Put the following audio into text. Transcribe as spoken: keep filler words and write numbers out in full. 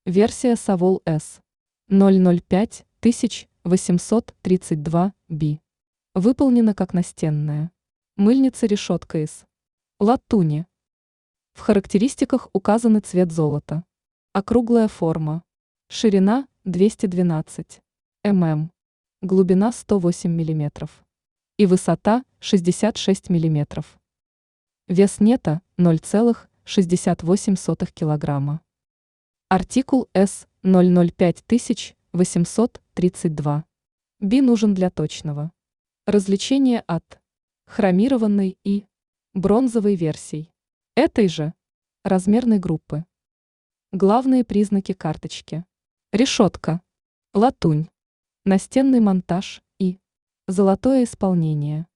Версия Savol S ноль ноль пять восемьсот тридцать два би. Выполнена как настенная. Мыльница-решетка из латуни. В характеристиках указаны цвет золота. Округлая форма. Ширина двести двенадцать миллиметров. Глубина сто восемь миллиметров. И высота шестьдесят шесть миллиметров. Вес нета ноль целых шестьдесят восемь сотых килограмма. Артикул эс ноль ноль пять восемьсот тридцать два би нужен для точного различения от хромированной и бронзовой версий этой же размерной группы. Главные признаки карточки: решетка, латунь, настенный монтаж и золотое исполнение.